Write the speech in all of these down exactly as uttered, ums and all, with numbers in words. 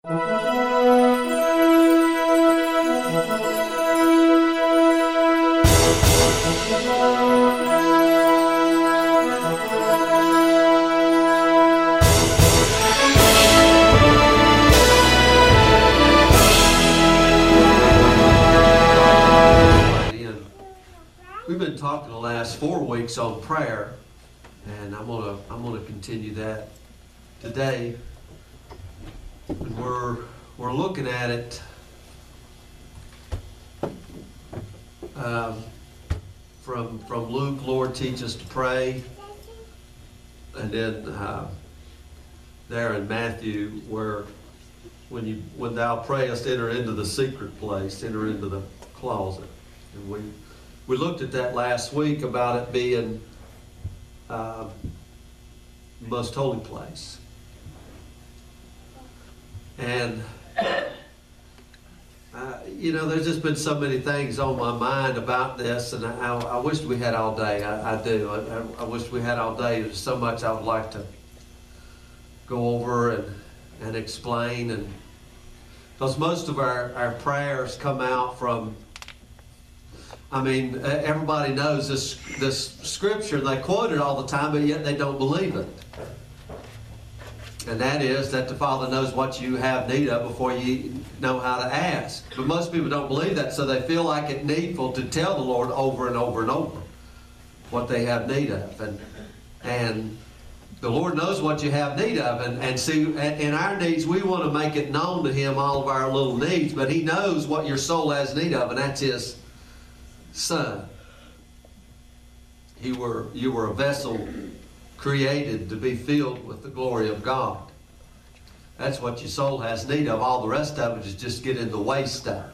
We've been talking the last four weeks on prayer, and I'm gonna I'm gonna continue that today. And we're we're looking at it um, from from Luke. Lord, teach us to pray, and then uh, there in Matthew, where when you when thou prayest, enter into the secret place, enter into the closet, and we. We looked at that last week about it being uh, the most holy place. And, uh, you know, there's just been so many things on my mind about this, and I, I wish we had all day. I, I do. I, I wish we had all day. There's so much I would like to go over and, and explain. And because most of our, our prayers come out from I mean, everybody knows this this scripture, and they quote it all the time, but yet they don't believe it. And that is that the Father knows what you have need of before you know how to ask. But most people don't believe that, so they feel like it's needful to tell the Lord over and over and over what they have need of. And and the Lord knows what you have need of. And, and see, in our needs, we want to make it known to Him, all of our little needs, but He knows what your soul has need of, and that's His Son. You were, you were a vessel created to be filled with the glory of God. That's what your soul has need of. All the rest of it is just get in the way stuff.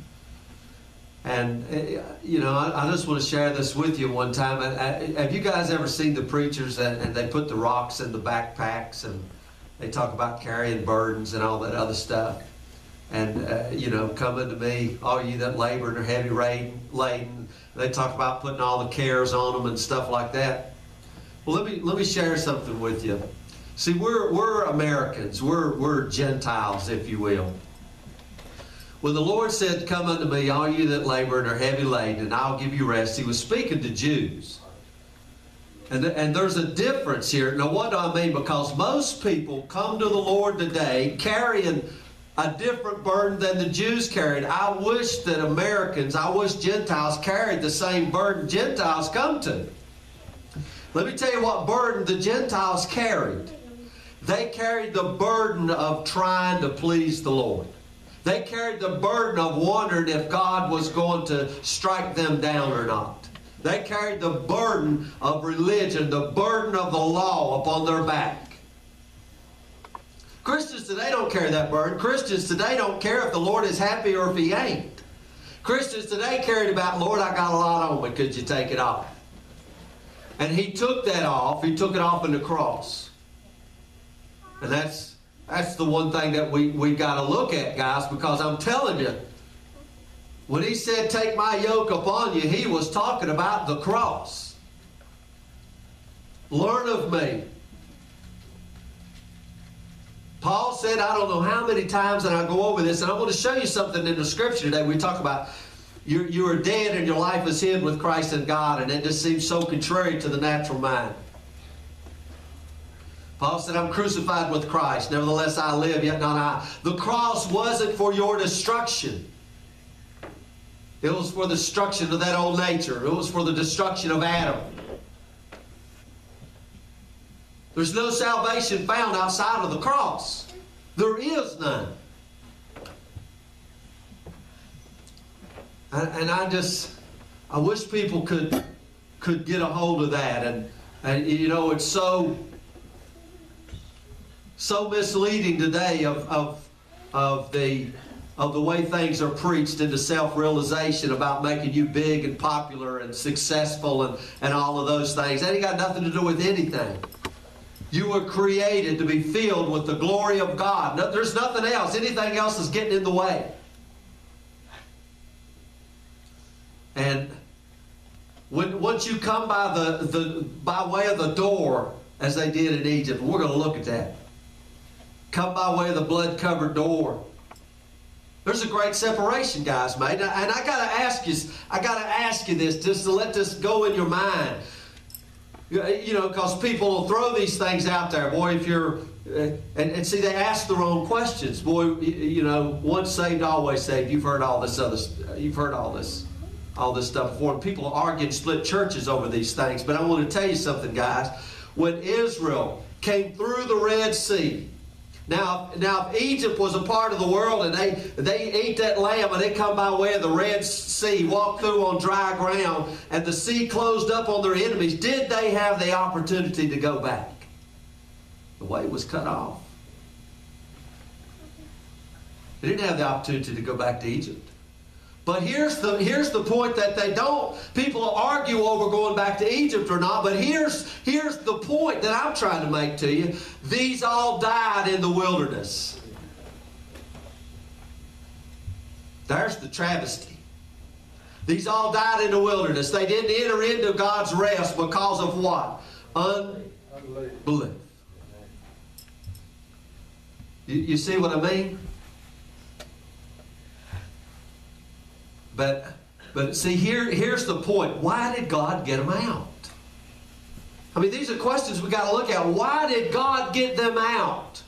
And, you know, I, I just want to share this with you one time. I, I, have you guys ever seen the preachers and, and they put the rocks in the backpacks and they talk about carrying burdens and all that other stuff? And, uh, you know, coming to me, all you that labor and are heavy laden, they talk about putting all the cares on them and stuff like that. Well, let me let me share something with you. See, we're we're Americans. We're we're Gentiles, if you will. When the Lord said, "Come unto me, all you that labor and are heavy laden, and I'll give you rest," He was speaking to Jews. And, and there's a difference here. Now, what do I mean? Because most people come to the Lord today carrying a different burden than the Jews carried. I wish that Americans, I wish Gentiles carried the same burden Gentiles come to. Let me tell you what burden the Gentiles carried. They carried the burden of trying to please the Lord. They carried the burden of wondering if God was going to strike them down or not. They carried the burden of religion, the burden of the law upon their back. Christians today don't carry that burden. Christians today don't care if the Lord is happy or if He ain't. Christians today carried about, "Lord, I got a lot on me. Could you take it off?" And He took that off. He took it off in the cross. And that's that's the one thing that we, we got to look at, guys, because I'm telling you, when He said, "Take my yoke upon you," He was talking about the cross. Learn of me. Paul said, I don't know how many times, and I go over this, and I'm going to show you something in the Scripture today. We talk about you you are dead and your life is hid with Christ in God, and it just seems so contrary to the natural mind. Paul said, I'm crucified with Christ. Nevertheless, I live, yet not I. The cross wasn't for your destruction. It was for the destruction of that old nature. It was for the destruction of Adam. There's no salvation found outside of the cross. There is none. And, and I just, I wish people could could get a hold of that. And, and you know, it's so so misleading today of of of the of the way things are preached into self-realization about making you big and popular and successful and, and all of those things. That ain't got nothing to do with anything. You were created to be filled with the glory of God. No, there's nothing else. Anything else is getting in the way. And when once you come by the, the by way of the door, as they did in Egypt, we're going to look at that. come by way of the blood-covered door. There's a great separation, guys, mate. And I got to ask you, I got to ask you this, just to let this go in your mind. You know, because people will throw these things out there. Boy, if you're, uh, and, and see, they ask the wrong questions. Boy, you, you know, once saved, always saved. You've heard all this other, you've heard all this, all this stuff before. And people argue and split churches over these things. But I want to tell you something, guys. When Israel came through the Red Sea, Now, now, if Egypt was a part of the world and they, they ate that lamb and they come by way of the Red Sea, walked through on dry ground, and the sea closed up on their enemies, did they have the opportunity to go back? The way was cut off. They didn't have the opportunity to go back to Egypt. But here's the, here's the point that they don't. People argue over going back to Egypt or not, but here's, here's the point that I'm trying to make to you. These all died in the wilderness. There's the travesty. These all died in the wilderness. They didn't enter into God's rest because of what? Unbelief. You, you see what I mean? But, but see, here, here's the point. Why did God get them out? I mean, these are questions we got to look at. Why did God get them out?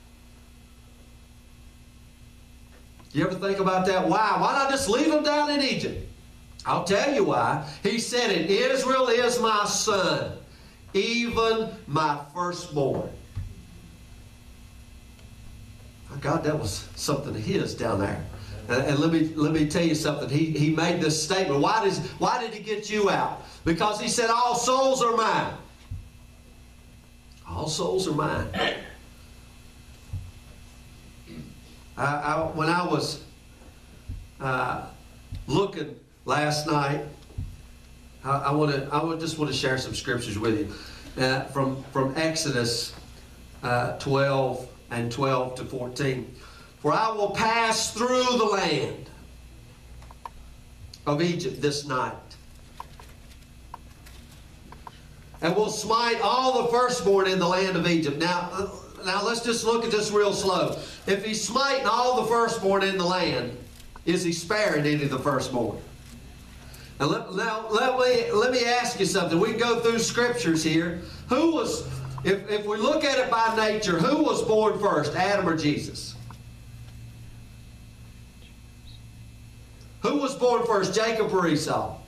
You ever think about that? Why? Why not just leave them down in Egypt? I'll tell you why. He said it, Israel is my son, even my firstborn. My God, that was something of his down there. And, and let me let me tell you something. He he made this statement. Why does why did he get you out? Because he said, all souls are mine. All souls are mine. I, I, when I was uh, looking last night, I, I want to I would just want to share some scriptures with you uh, from from Exodus uh, twelve and twelve to fourteen. For I will pass through the land of Egypt this night, and will smite all the firstborn in the land of Egypt. Now, now let's just look at this real slow. If he's smiting all the firstborn in the land, is he sparing any of the firstborn? Now, let, now let, me, let me ask you something. We can go through scriptures here. Who was, if, if we look at it by nature, who was born first, Adam or Jesus? Who was born first, Jacob or Esau?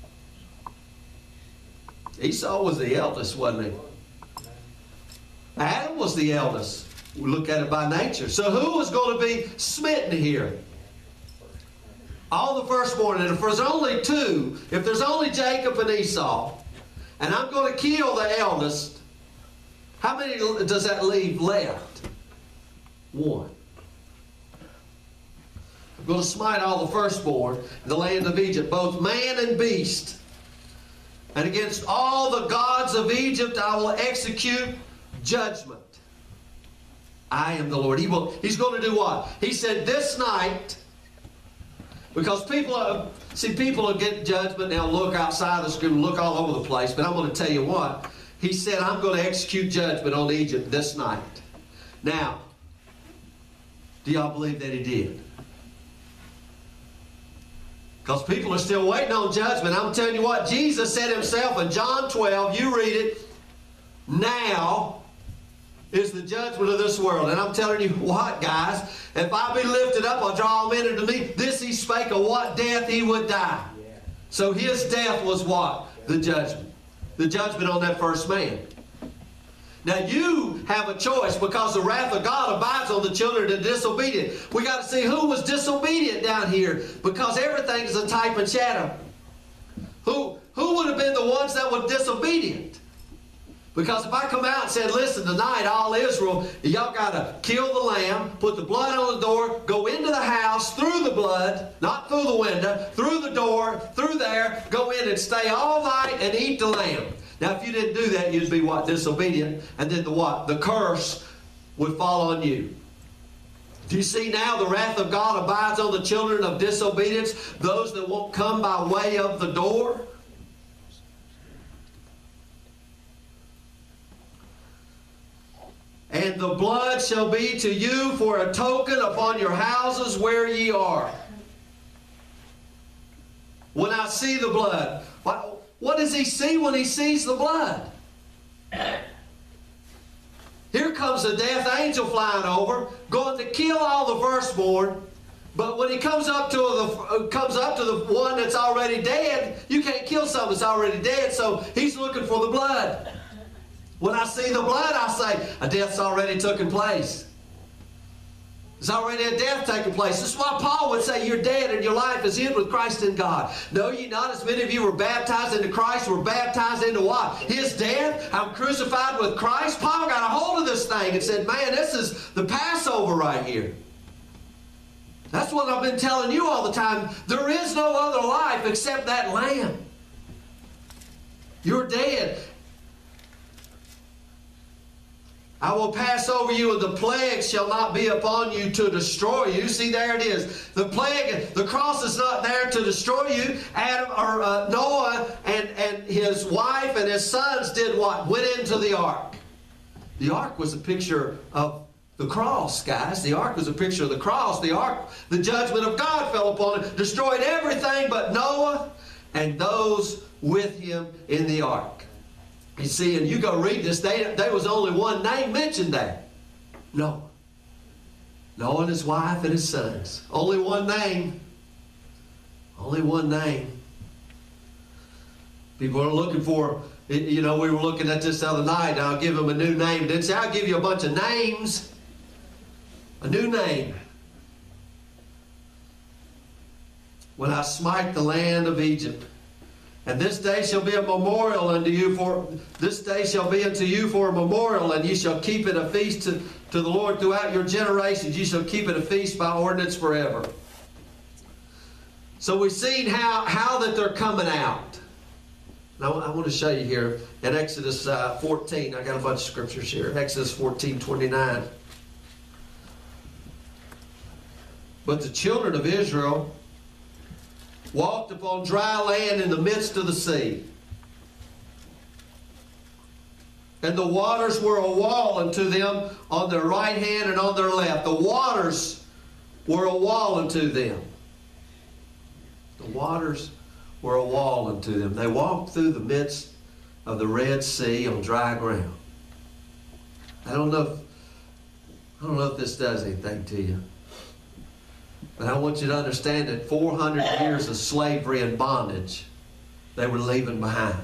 Esau was the eldest, wasn't he? Adam was the eldest. We look at it by nature. So who was going to be smitten here? All the firstborn. And if there's only two, if there's only Jacob and Esau, and I'm going to kill the eldest, how many does that leave left? One. I'm going to smite all the firstborn in the land of Egypt, both man and beast. And against all the gods of Egypt I will execute judgment. I am the Lord. He will, he's going to do what? He said this night, because people are, see, people will get judgment, they'll look outside the scripture, look all over the place, but I'm going to tell you what. He said, I'm going to execute judgment on Egypt this night. Now, do y'all believe that he did? Because people are still waiting on judgment. I'm telling you what, Jesus said himself in John twelve, you read it, now is the judgment of this world. And I'm telling you what, guys, if I be lifted up, I'll draw all men unto me. This he spake of what death he would die. Yeah. So his death was what? The judgment. The judgment on that first man. Now you have a choice, because the wrath of God abides on the children of the disobedient. We got to see who was disobedient down here, because everything is a type and shadow. Who, who would have been the ones that were disobedient? Because if I come out and said, listen, tonight, all Israel, y'all got to kill the lamb, put the blood on the door, go into the house through the blood, not through the window, through the door, through there, go in and stay all night and eat the lamb. Now, if you didn't do that, you'd be what? Disobedient. And then the what? The curse would fall on you. Do you see now the wrath of God abides on the children of disobedience, those that won't come by way of the door? And And the blood shall be to you for a token upon your houses where ye are. When I see the blood. What, what does he see when he sees the blood? Here comes the death angel flying over, going to kill all the firstborn. But when he comes up to the comes up to the one that's already dead, you can't kill something that's already dead. So he's looking for the blood. When I see the blood, I say a death's already taken place. There's already a death taking place. This is why Paul would say you're dead and your life is hid with Christ in God. Know ye not as many of you were baptized into Christ, were baptized into what? His death. I'm crucified with Christ. Paul got a hold of this thing and said, man, this is the Passover right here. That's what I've been telling you all the time. There is no other life except that Lamb. You're dead. I will pass over you, and the plague shall not be upon you to destroy you. See, there it is. The plague, the cross is not there to destroy you. Adam or uh, Noah and, and his wife and his sons did what? Went into the ark. The ark was a picture of the cross, guys. The ark was a picture of the cross. The ark, the judgment of God fell upon it, destroyed everything but Noah and those with him in the ark. You see, and you go read this, they, there was only one name mentioned there. Noah. Noah and his wife and his sons. Only one name. Only one name. People are looking for, you know, we were looking at this the other night. I'll give them a new name. Didn't say I'll give you a bunch of names. A new name. When I smite the land of Egypt. And this day shall be a memorial unto you for this day shall be unto you for a memorial, and ye shall keep it a feast to, to the Lord throughout your generations. Ye shall keep it a feast by ordinance forever. So we've seen how, how that they're coming out. Now I want to show you here in Exodus uh, fourteen. I got a bunch of scriptures here. Exodus fourteen twenty-nine. But the children of Israel walked upon dry land in the midst of the sea. And the waters were a wall unto them on their right hand and on their left. The waters were a wall unto them. The waters were a wall unto them. They walked through the midst of the Red Sea on dry ground. I don't know if, I don't know if this does anything to you. But I want you to understand that four hundred years of slavery and bondage they were leaving behind.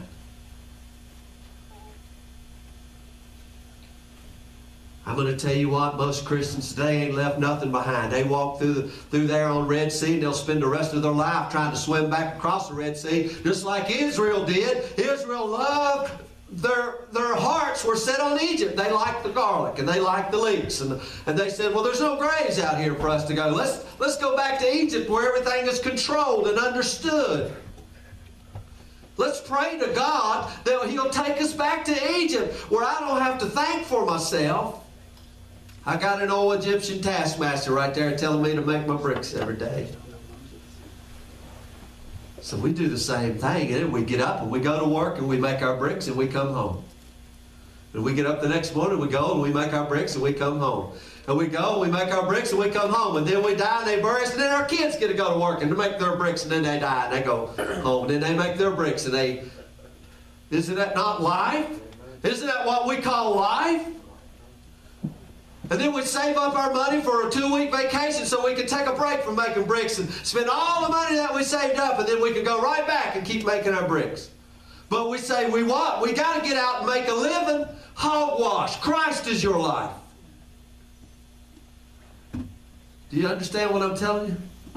I'm going to tell you what, most Christians today ain't left nothing behind. They walk through, the, through there on Red Sea, and they'll spend the rest of their life trying to swim back across the Red Sea, just like Israel did. Israel loved, their, their hearts were set on Egypt. They liked the garlic, and they liked the leeks. And, and they said, well, there's no graves out here for us to go. Let's, let's go back to Egypt where everything is controlled and understood. Let's pray to God that He'll take us back to Egypt where I don't have to think for myself. I got an old Egyptian taskmaster right there telling me to make my bricks every day. So we do the same thing. And we get up and we go to work and we make our bricks and we come home. And we get up the next morning, we go and we make our bricks and we come home. And we go and we make our bricks and we come home. And then we die and they bury us. And then our kids get to go to work and to make their bricks and then they die and they go home. And then they make their bricks and they... Isn't that not life? Isn't that what we call life? And then we'd save up our money for a two-week vacation so we could take a break from making bricks and spend all the money that we saved up, and then we could go right back and keep making our bricks. But we say, we what? We got to get out and make a living. Hogwash. Christ is your life. Do you understand what I'm telling you?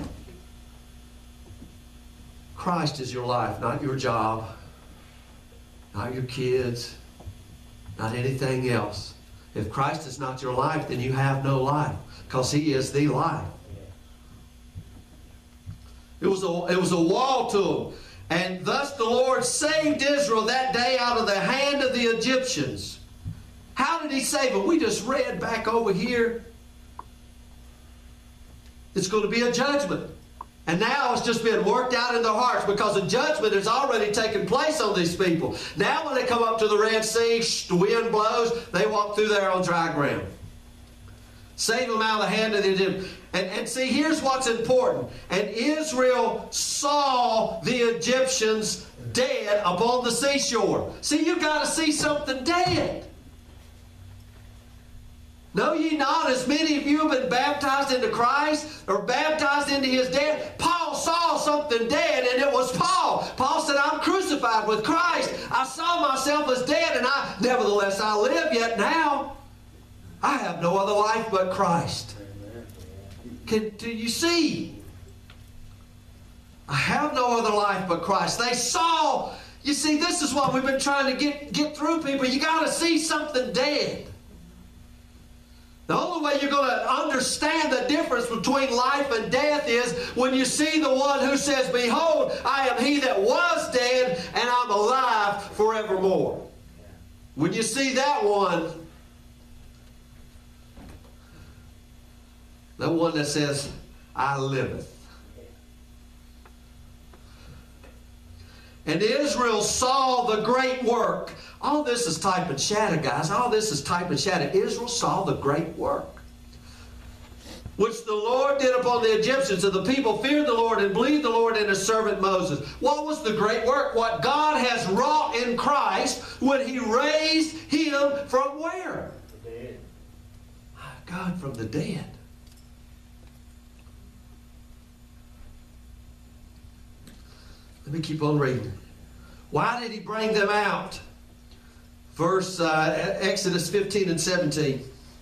Christ is your life, not your job, not your kids, not anything else. If Christ is not your life, then you have no life, because He is the life. It was a, it was a wall to them. And thus the Lord saved Israel that day out of the hand of the Egyptians. How did He save them? We just read back over here. It's going to be a judgment. And now it's just being worked out in their hearts because a judgment has already taken place on these people. Now when they come up to the Red Sea, the wind blows, they walk through there on dry ground. Save them out of the hand of the Egyptians. And, and see, here's what's important. And Israel saw the Egyptians dead upon the seashore. See, you've got to see something dead. Know ye not, as many of you have been baptized into Christ, or baptized into his death? Paul saw something dead, and it was Paul. Paul said, I'm crucified with Christ. I saw myself as dead, and I, nevertheless I live, yet now I have no other life but Christ. Can, do you see? I have no other life but Christ. They saw, you see, this is what we've been trying to get, get through people. You got to see something dead. The only way you're going to understand the difference between life and death is when you see the one who says, behold, I am he that was dead, and I'm alive forevermore. When you see that one, the one that says, I liveth. And Israel saw the great work. All this is type and shadow, guys. All this is type and shadow. Israel saw the great work which the Lord did upon the Egyptians, and the people feared the Lord and believed the Lord and his servant Moses. What was the great work? What God has wrought in Christ when he raised him from where? The dead. God, from the dead. Let me keep on reading. Why did he bring them out? Verse uh, Exodus fifteen and seventeen.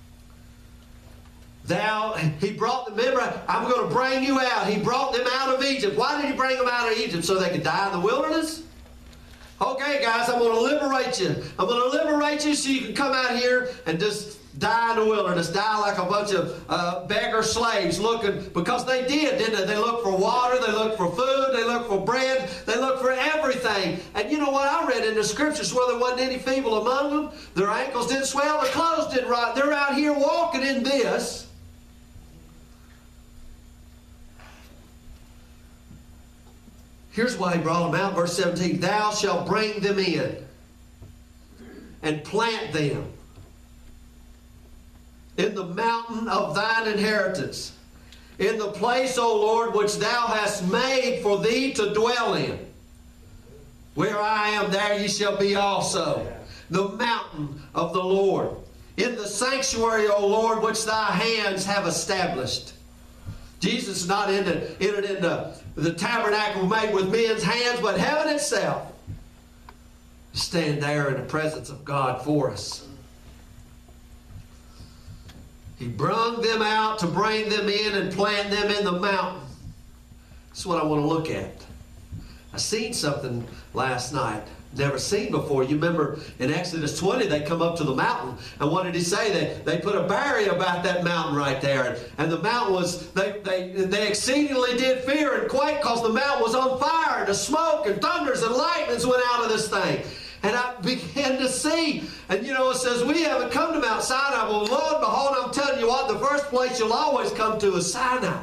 Thou, he brought them, remember, I'm going to bring you out. He brought them out of Egypt. Why did he bring them out of Egypt? So they could die in the wilderness? Okay, guys, I'm going to liberate you. I'm going to liberate you so you can come out here and just die in the wilderness. Die like a bunch of uh, beggar slaves looking, because they did, didn't they? They looked for water, they looked for food, they looked for bread, they looked for everything. And you know what? I read in the scriptures where there wasn't any feeble among them. Their ankles didn't swell, their clothes didn't rot. They're out here walking in this. Here's why he brought them out, verse seventeen. Thou shalt bring them in and plant them in the mountain of thine inheritance, in the place, O Lord, which thou hast made for thee to dwell in. Where I am, there ye shall be also. The mountain of the Lord. In the sanctuary, O Lord, which thy hands have established. Jesus is not entered into the tabernacle made with men's hands, but heaven itself. Stand there in the presence of God for us. He brung them out to bring them in and plant them in the mountain. That's what I want to look at. I seen something last night never seen before. You remember in Exodus twenty, they come up to the mountain, and what did he say? They, they put a barrier about that mountain right there, and, and the mountain was, they, they, they exceedingly did fear and quake because the mountain was on fire, and the smoke and thunders and lightnings went out of this thing. And I began to see, and you know, it says, we haven't come to Mount Sinai. Well, lo and behold, I'm telling you what, the first place you'll always come to is Sinai.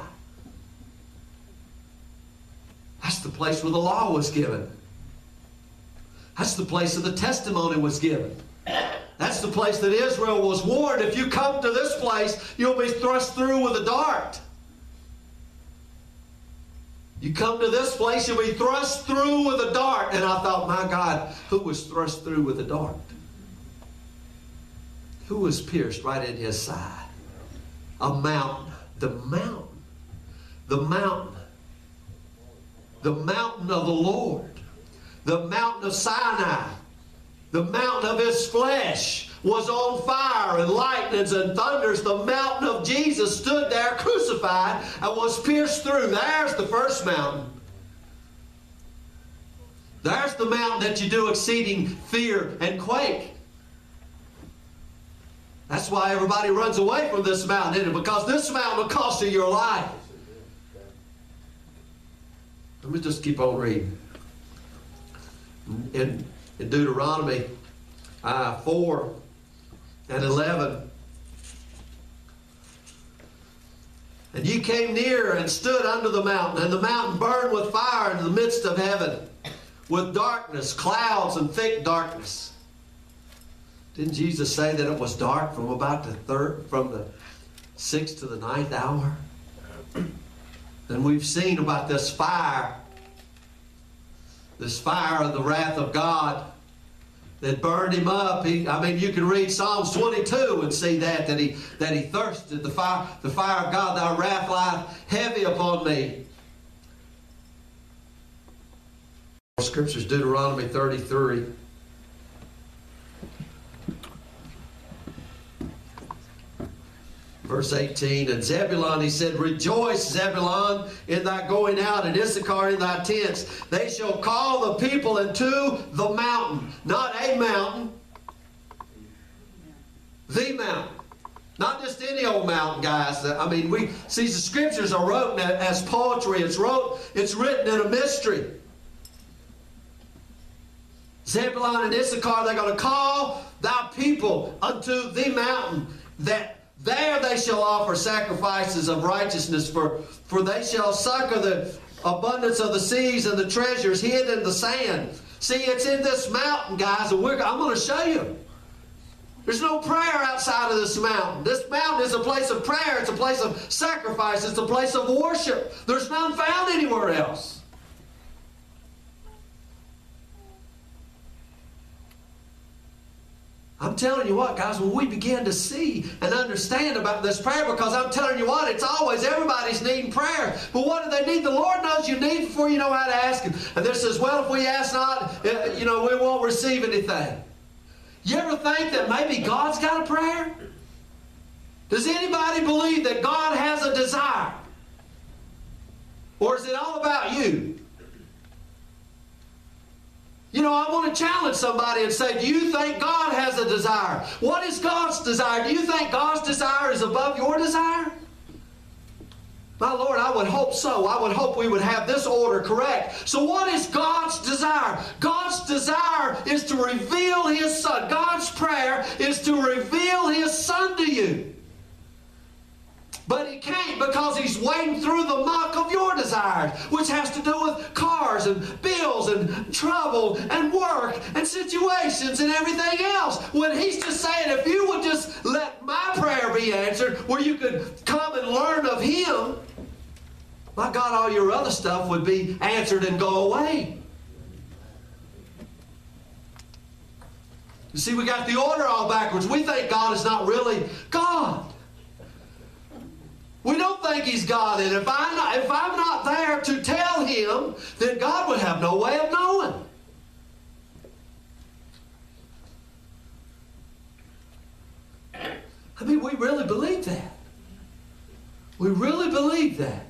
That's the place where the law was given. That's the place that the testimony was given. That's the place that Israel was warned. If you come to this place, you'll be thrust through with a dart. You come to this place, you'll be thrust through with a dart. And I thought, my God, who was thrust through with a dart? Who was pierced right in his side? A mountain. The mountain. The mountain. The mountain of the Lord. The mountain of Sinai, the mountain of his flesh, was on fire, and lightnings and thunders. The mountain of Jesus stood there crucified and was pierced through. There's the first mountain. There's the mountain that you do exceeding fear and quake. That's why everybody runs away from this mountain, isn't it? Because this mountain will cost you your life. Let me just keep on reading. In, in Deuteronomy uh, four and eleven. And ye came near and stood under the mountain, and the mountain burned with fire in the midst of heaven, with darkness, clouds, and thick darkness. Didn't Jesus say that it was dark from about the third, from the sixth to the ninth hour. And we've seen about this fire, this fire of the wrath of God that burned him up. He, I mean, you can read Psalms twenty-two and see that, that he, that he thirsted. The fire, the fire of God, thy wrath lieth heavy upon me. Scriptures, Deuteronomy thirty-three. Verse eighteen, and Zebulun, he said, rejoice, Zebulun, in thy going out, and Issachar in thy tents. They shall call the people into the mountain. Not a mountain. The mountain. Not just any old mountain, guys. I mean, we see the scriptures are written as poetry. It's wrote, it's written in a mystery. Zebulun and Issachar, they're going to call thy people unto the mountain, that there they shall offer sacrifices of righteousness, for, for they shall succor the abundance of the seas and the treasures hid in the sand. See, it's in this mountain, guys, and we're, I'm going to show you. There's no prayer outside of this mountain. This mountain is a place of prayer. It's a place of sacrifice. It's a place of worship. There's none found anywhere else. I'm telling you what, guys, when we begin to see and understand about this prayer, because I'm telling you what, it's always everybody's needing prayer. But what do they need? The Lord knows you need before you know how to ask Him. And this says, well, if we ask not, you know, we won't receive anything. You ever think that maybe God's got a prayer? Does anybody believe that God has a desire? Or is it all about you? You know, I want to challenge somebody and say, do you think God has a desire? What is God's desire? Do you think God's desire is above your desire? My Lord, I would hope so. I would hope we would have this order correct. So what is God's desire? God's desire is to reveal His Son. God's prayer is to reveal His Son to you. But He can't, because He's wading through the muck of your desires, which has to do with cars and bills and trouble and work and situations and everything else. When He's just saying, if you would just let my prayer be answered, where you could come and learn of Him, my God, all your other stuff would be answered and go away. You see, we got the order all backwards. We think God is not really God. We don't think He's God, and if I'm not, if I'm not there to tell Him, then God would have no way of knowing. I mean, we really believe that. We really believe that.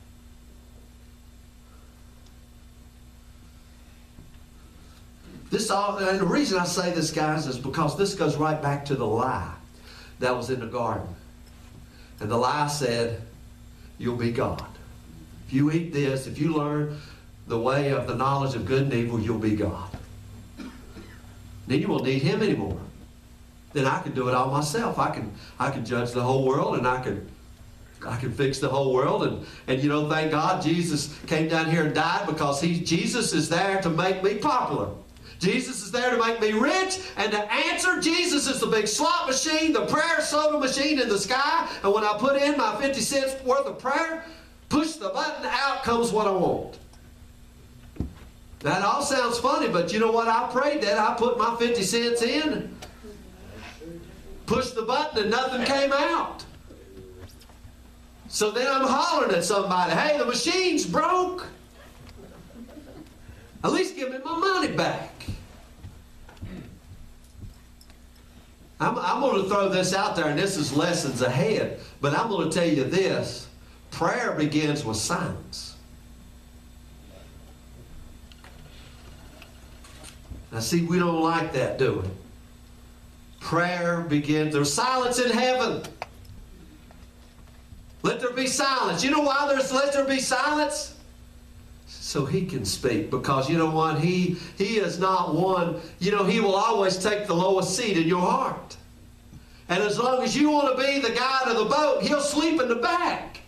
This all, and the reason I say this, guys, is because this goes right back to the lie that was in the garden. And the lie said, you'll be God. If you eat this, if you learn the way of the knowledge of good and evil, you'll be God. Then you won't need Him anymore. Then I can do it all myself. I can I can judge the whole world, and I can I can fix the whole world. And, and you know, thank God Jesus came down here and died, because he, Jesus is there to make me popular. Jesus is there to make me rich and to answer. Jesus is the big slot machine, the prayer soda machine in the sky. And when I put in my fifty cents worth of prayer, push the button, out comes what I want. That all sounds funny, but you know what? I prayed that. I put my fifty cents in, pushed the button, and nothing came out. So then I'm hollering at somebody, hey, the machine's broke. At least give me my money back. I'm, I'm going to throw this out there, and this is lessons ahead. But I'm going to tell you this. Prayer begins with silence. Now, see, we don't like that, do we? Prayer begins. There's silence in heaven. Let there be silence. You know why there's let there be silence? So He can speak, because you know what? He, he is not one, you know, He will always take the lowest seat in your heart. And as long as you want to be the guide of the boat, He'll sleep in the back.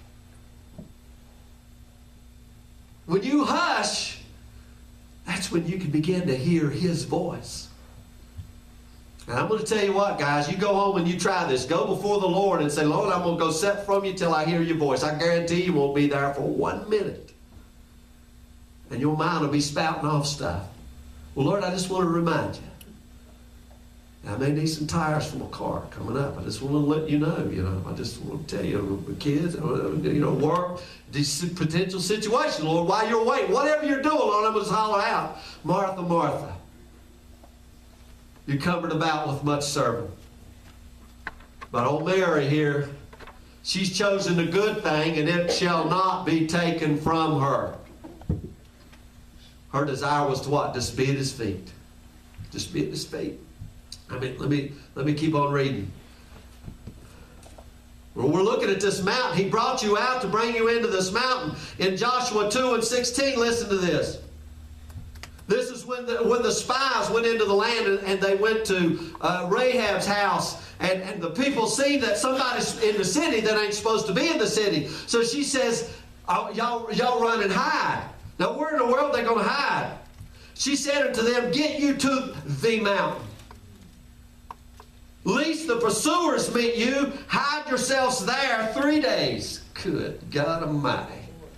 When you hush, that's when you can begin to hear His voice. And I'm going to tell you what, guys, you go home and you try this. Go before the Lord and say, Lord, I'm going to go set from you till I hear your voice. I guarantee you won't be there for one minute. And your mind will be spouting off stuff. Well, Lord, I just want to remind you. I may need some tires for my car coming up. I just want to let you know, you know. I just want to tell you, the kids, you know, work, these potential situations, Lord, while you're waiting, whatever you're doing, Lord, I'm going to holler out, Martha, Martha, you're covered about with much serving. But old Mary here, she's chosen the good thing, and it shall not be taken from her. Her desire was to what? Just be at his feet. Just be at his feet. I mean, let me let me keep on reading. Well, we're looking at this mountain. He brought you out to bring you into this mountain. In Joshua two and sixteen, listen to this. This is when the, when the spies went into the land and, and they went to uh, Rahab's house. And, and the people see that somebody's in the city that ain't supposed to be in the city. So she says, oh, y'all, y'all run and hide. Now, where in the world are they going to hide? She said unto them, get you to the mountain. Lest the pursuers meet you, hide yourselves there three days. Good God Almighty.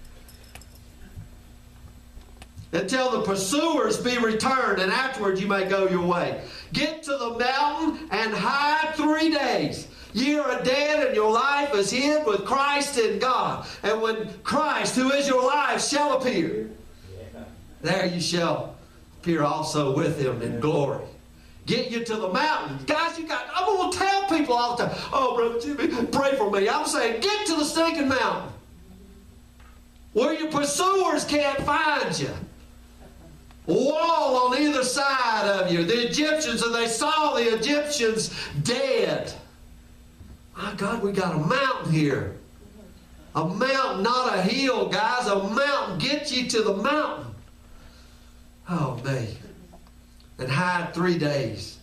Until the pursuers be returned, and afterward you may go your way. Get to the mountain and hide three days. Ye are dead, and your life is hid with Christ in God. And when Christ, who is your life, shall appear, there you shall appear also with him in glory. Get you to the mountain. Guys, you got, I'm going to tell people all the time, oh, Brother Jimmy, pray for me. I'm saying, get to the stinking mountain where your pursuers can't find you. Wall on either side of you. The Egyptians, and they saw the Egyptians dead. My God, we got a mountain here. A mountain, not a hill, guys. A mountain. Get you to the mountain. Oh, man. And hide three days.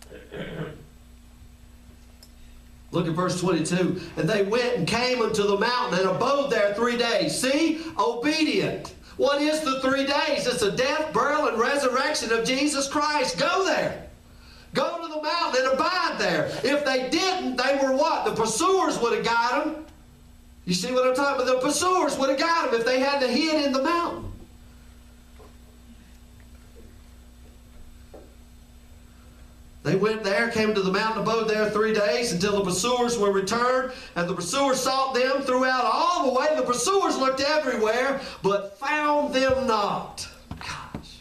Look at verse twenty-two. And they went and came unto the mountain and abode there three days. See? Obedient. What is the three days? It's the death, burial, and resurrection of Jesus Christ. Go there. Go to the mountain and abide there. If they didn't, they were what? The pursuers would have got them. You see what I'm talking about? The pursuers would have got them if they hadn't hid in the mountain. They went there, came to the mountain, abode there three days until the pursuers were returned. And the pursuers sought them throughout all the way. The pursuers looked everywhere, but found them not. Gosh.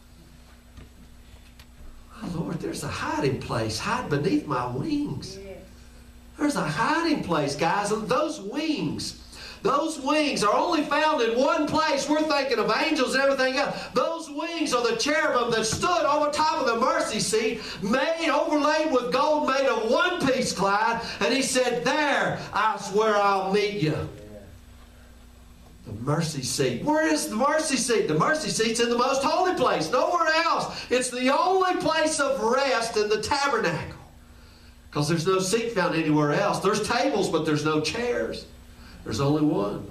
Oh, Lord, there's a hiding place. Hide beneath my wings. There's a hiding place, guys. And those wings, those wings are only found in one place. We're thinking of angels and everything else. Those wings are the cherubim that stood over top of the mercy seat, made, overlaid with gold, made of one piece, Clyde. And he said, there, I swear I'll meet you. The mercy seat. Where is the mercy seat? The mercy seat's in the most holy place. Nowhere else. It's the only place of rest in the tabernacle. Because there's no seat found anywhere else. There's tables, but there's no chairs. There's only one.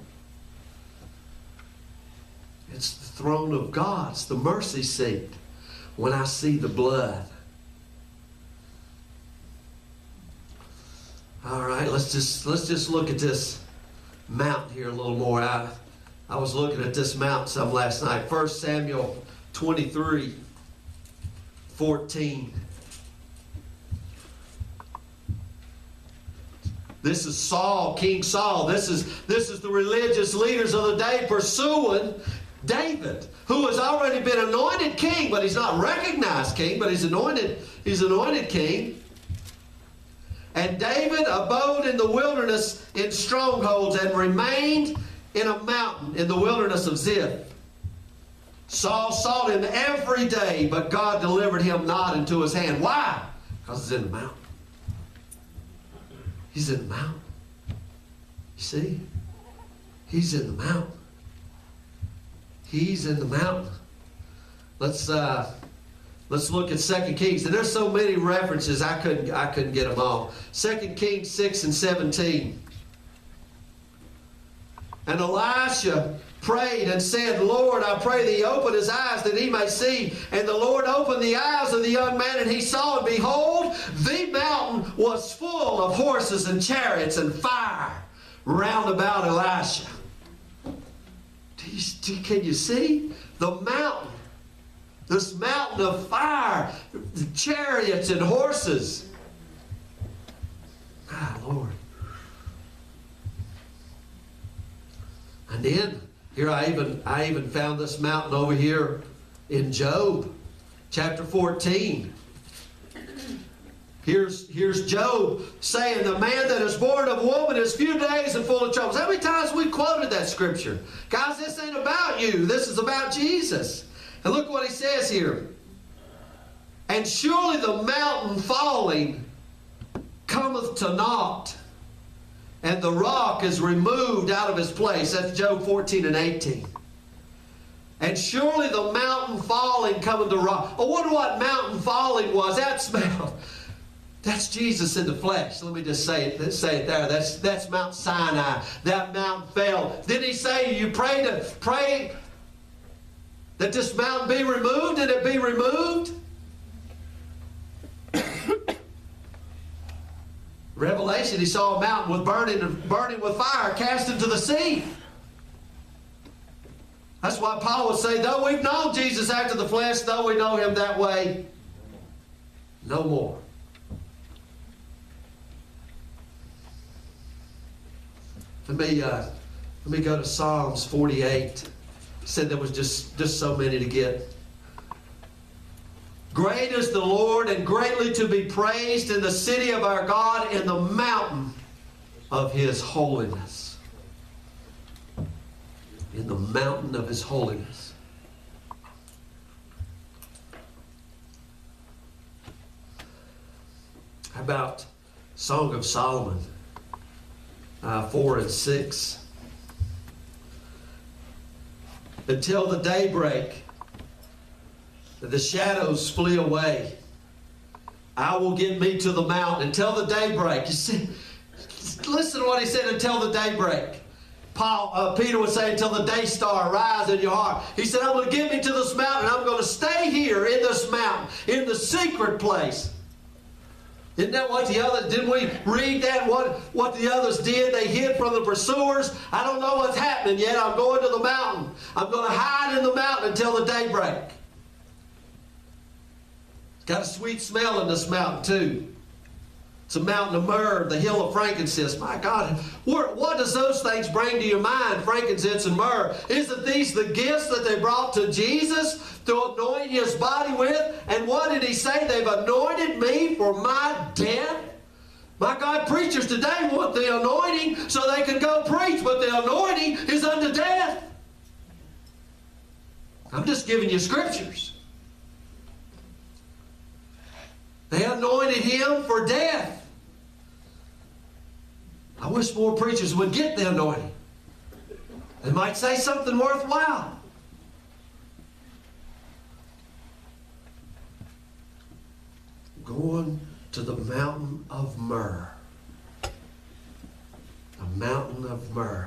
It's the throne of God. It's the mercy seat. When I see the blood. All right, let's just let's just look at this mountain here a little more. I, I was looking at this mountain some last night. First Samuel twenty-three, fourteen. This is Saul, King Saul. This is, this is the religious leaders of the day pursuing David, who has already been anointed king, but he's not recognized king, but he's anointed, he's anointed king. And David abode in the wilderness in strongholds and remained in a mountain in the wilderness of Ziph. Saul sought him every day, but God delivered him not into his hand. Why? Because he's in the mountain. He's in the mountain. You see? He's in the mountain. He's in the mountain. Let's uh, let's look at Second Kings. And there's so many references I couldn't I couldn't get them all. Second Kings six and seventeen. And Elisha prayed and said, Lord, I pray thee, open his eyes that he may see. And the Lord opened the eyes of the young man, and he saw, and behold, Behold, the mountain was full of horses and chariots and fire round about Elisha. Do you, do, can you see? The mountain. This mountain of fire, chariots and horses. Ah, Lord. And then, here I even, I even found this mountain over here in Job, chapter fourteen. Here's, here's Job saying, the man that is born of woman is few days and full of troubles. How many times we quoted that scripture? Guys, this ain't about you. This is about Jesus. And look what he says here. And surely the mountain falling cometh to naught, and the rock is removed out of his place. That's Job fourteen and eighteen. And surely the mountain falling cometh to rock. I wonder what mountain falling was. That's Mount. That's Jesus in the flesh. Let me just say it, say it there. That's, that's Mount Sinai. That mountain fell. Did he say you pray to pray that this mountain be removed? Did it be removed? Revelation, he saw a mountain with burning, burning with fire cast into the sea. That's why Paul would say, though we've known Jesus after the flesh, though we know him that way, no more. Let me, uh, let me go to Psalms forty-eight. Said there was just, just so many to get. Great is the Lord and greatly to be praised in the city of our God, in the mountain of his holiness. In the mountain of his holiness. How about Song of Solomon, uh, four and six? Until the daybreak, the shadows flee away, I will get me to the mountain until the daybreak. You see, listen to what he said, until the daybreak. Paul, uh, Peter would say, until the day star rise in your heart. He said, I'm going to get me to this mountain. I'm going to stay here in this mountain, in the secret place. Isn't that what the others, didn't we read that, what, what the others did? They hid from the pursuers. I don't know what's happening yet. I'm going to the mountain. I'm going to hide in the mountain until the daybreak. It's got a sweet smell in this mountain too. It's a mountain of myrrh, the hill of frankincense. My God, what, what does those things bring to your mind, frankincense and myrrh? Isn't these the gifts that they brought to Jesus to anoint his body with? And what did he say? They've anointed me for my death. My God, preachers today want the anointing so they can go preach, but the anointing is unto death. I'm just giving you scriptures. They anointed him for death. I wish more preachers would get the anointing. They might say something worthwhile. Going to the mountain of myrrh. A mountain of myrrh.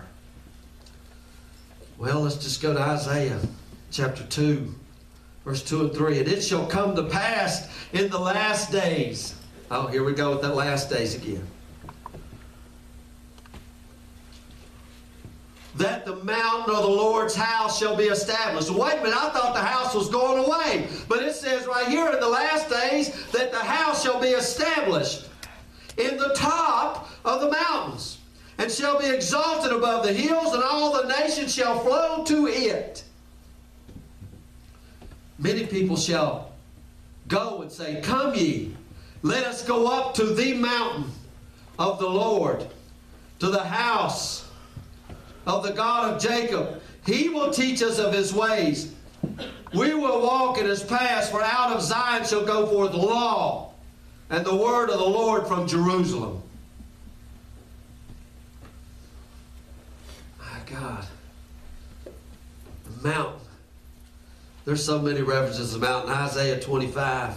Well, let's just go to Isaiah chapter two, verse two and three. And it shall come to pass in the last days. Oh, here we go with that last days again. That the mountain of the Lord's house shall be established. Wait a minute, I thought the house was going away. But it says right here in the last days that the house shall be established in the top of the mountains, and shall be exalted above the hills, and all the nations shall flow to it. Many people shall go and say, come ye, let us go up to the mountain of the Lord, to the house of the God of Jacob. He will teach us of his ways. We will walk in his paths, for out of Zion shall go forth law and the word of the Lord from Jerusalem. My God. The mountain. There's so many references to the mountain. Isaiah twenty-five,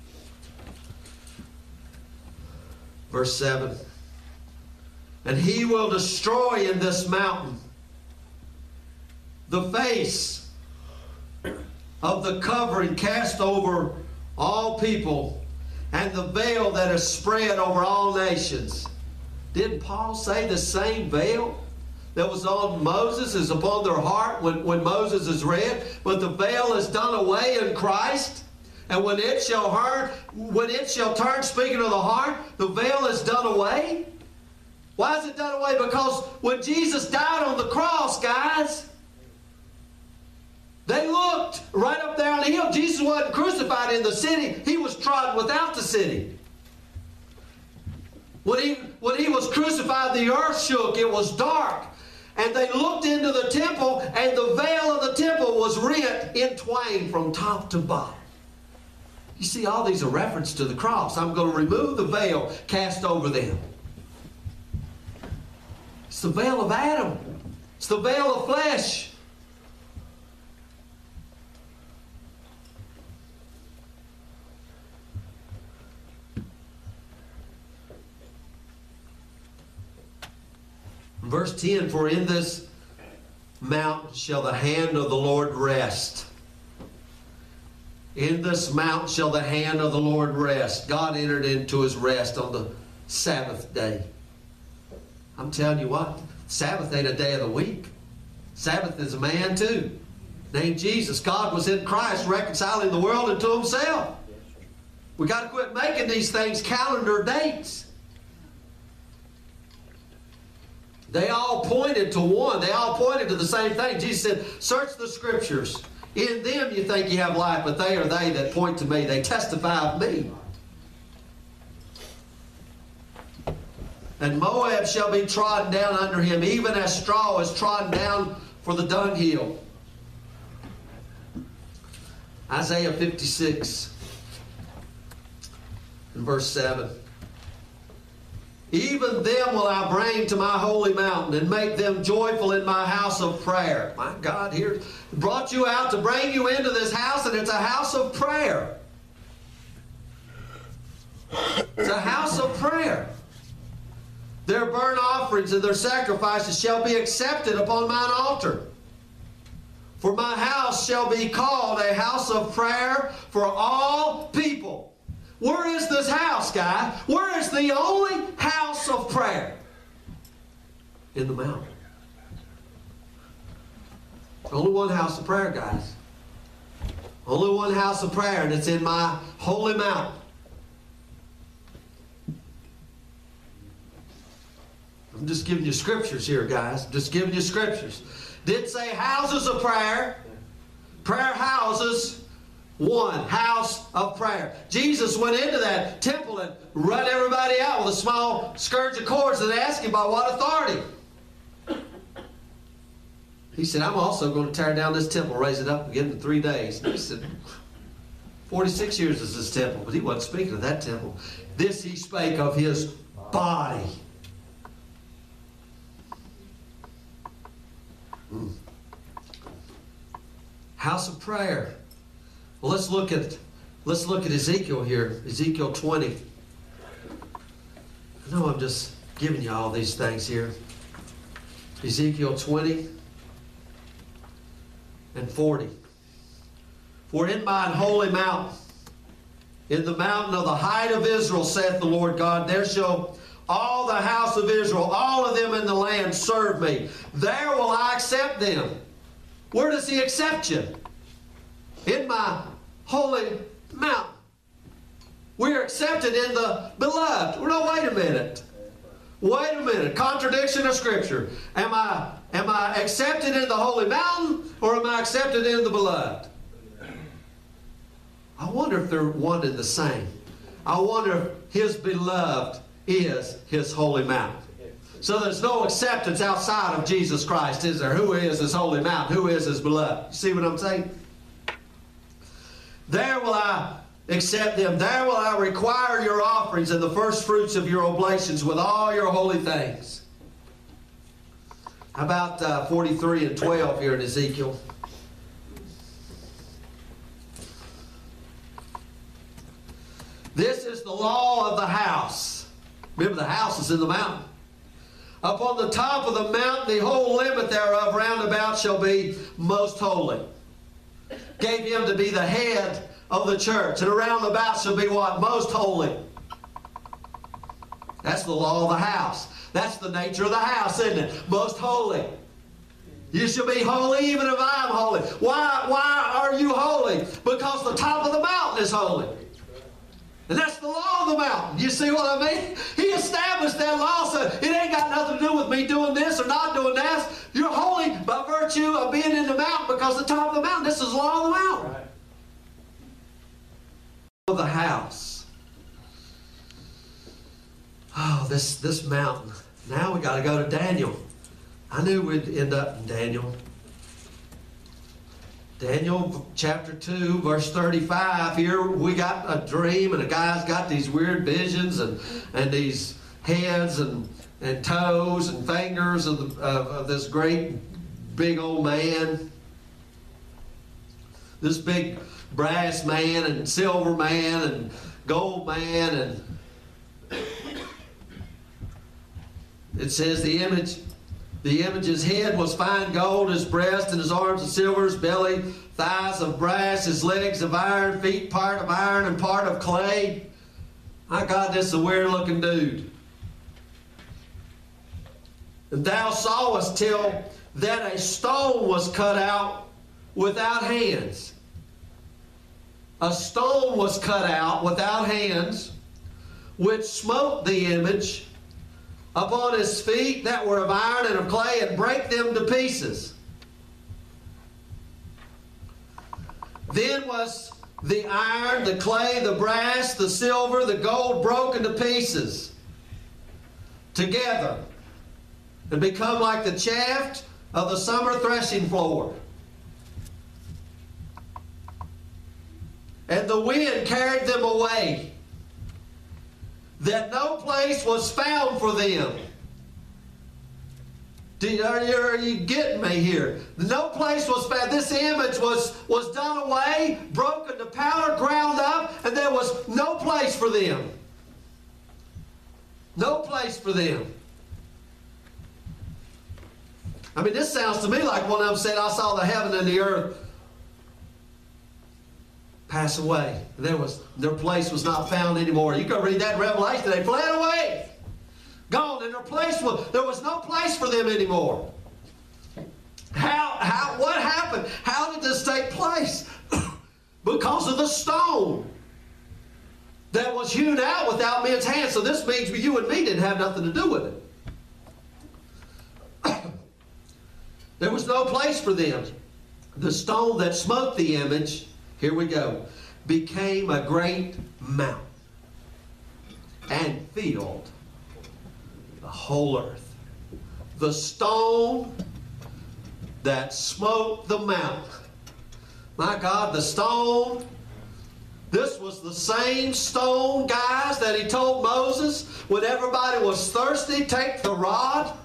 verse seven. And he will destroy in this mountain the face of the covering cast over all people, and the veil that is spread over all nations. Didn't Paul say the same veil that was on Moses is upon their heart when, when Moses is read? But the veil is done away in Christ. And when it shall turn, when it shall turn, speaking of the heart, the veil is done away. Why is it done away? Because when Jesus died on the cross, guys, they looked right up there on the hill. Jesus wasn't crucified in the city. He was trodden without the city. When he, when he was crucified, the earth shook. It was dark. And they looked into the temple, and the veil of the temple was rent in twain from top to bottom. You see, all these are reference to the cross. I'm going to remove the veil cast over them. It's the veil of Adam. It's the veil of flesh. Verse ten, for in this mountain shall the hand of the Lord rest. In this mountain shall the hand of the Lord rest. God entered into his rest on the Sabbath day. I'm telling you what, Sabbath ain't a day of the week. Sabbath is a man too, named Jesus. God was in Christ reconciling the world unto himself. We got to quit making these things calendar dates. They all pointed to one. They all pointed to the same thing. Jesus said, search the scriptures. In them you think you have life, but they are they that point to me. They testify of me. And Moab shall be trodden down under him, even as straw is trodden down for the dunghill. Isaiah fifty-six and verse seven. Even them will I bring to my holy mountain and make them joyful in my house of prayer. My God, here brought you out to bring you into this house, and it's a house of prayer. It's a house of prayer. Their burnt offerings and their sacrifices shall be accepted upon mine altar. For my house shall be called a house of prayer for all people. Where is this house, guy? Where is the only house of prayer? In the mountain. Only one house of prayer, guys. Only one house of prayer, and it's in my holy mountain. I'm just giving you scriptures here, guys. Just giving you scriptures. Did say houses of prayer. Prayer houses. One house of prayer. Jesus went into that temple and run everybody out with a small scourge of cords and asked him by what authority. He said, I'm also going to tear down this temple, raise it up again in three days. And he said, forty-six years is this temple, but he wasn't speaking of that temple. This he spake of his body. Mm. House of prayer. Well, let's look at let's look at Ezekiel here. Ezekiel twenty. I know I'm just giving you all these things here. Ezekiel twenty and forty. For in mine holy mountain, in the mountain of the height of Israel, saith the Lord God, there shall all the house of Israel, all of them in the land, serve me. There will I accept them. Where does he accept you? In my holy mountain. We're accepted in the beloved. Well, no, wait a minute. Wait a minute. Contradiction of Scripture. Am I, am I accepted in the holy mountain, or am I accepted in the beloved? I wonder if they're one and the same. I wonder if his beloved is his holy mountain. So there's no acceptance outside of Jesus Christ, is there? Who is his holy mountain? Who is his beloved? You see what I'm saying? There will I accept them. There will I require your offerings and the first fruits of your oblations with all your holy things. How about uh, forty-three and twelve here in Ezekiel? This is the law of the house. Remember, the house is in the mountain. Upon the top of the mountain, the whole limit thereof round about shall be most holy. Gave him to be the head of the church, and around about shall be what? Most holy. That's the law of the house. That's the nature of the house, isn't it? Most holy. You shall be holy even if I am holy. Why, why are you holy? Because the top of the mountain is holy. And that's the law of the mountain. You see what I mean? He established that law, so it ain't got nothing to do with me doing this or not doing that. You're holy by virtue of being in the mountain, because the top of the mountain, this is the law of the mountain. Right. Of the house. Oh, this, this mountain. Now we got to go to Daniel. I knew we'd end up in Daniel. Daniel chapter two, verse thirty-five. Here we got a dream, and a guy's got these weird visions and, and these heads and, and toes and fingers of, the, of, of this great big old man. This big brass man and silver man and gold man. And it says the image... The image's head was fine gold, his breast and his arms of silver, his belly, thighs of brass, his legs of iron, feet part of iron and part of clay. My God, this is a weird looking dude. And thou sawest till that a stone was cut out without hands. A stone was cut out without hands, which smote the image upon his feet that were of iron and of clay, and brake them to pieces. Then was the iron, the clay, the brass, the silver, the gold broken to pieces together, and become like the chaff of the summer threshing floor. And the wind carried them away, that no place was found for them. Do you, are, you, are you getting me here? No place was found. This image was, was done away, broken to powder, ground up, and there was no place for them. No place for them. I mean, this sounds to me like one of them said, I saw the heaven and the earth pass away. There was, their place was not found anymore. You go read that in Revelation. They fled away. Gone. And their place was, there was no place for them anymore. How, how, what happened? How did this take place? Because of the stone that was hewn out without men's hands. So this means you and me didn't have nothing to do with it. There was no place for them. The stone that smote the image, here we go, became a great mountain and filled the whole earth. The stone that smote the mountain. My God, the stone. This was the same stone, guys, that he told Moses when everybody was thirsty, take the rod,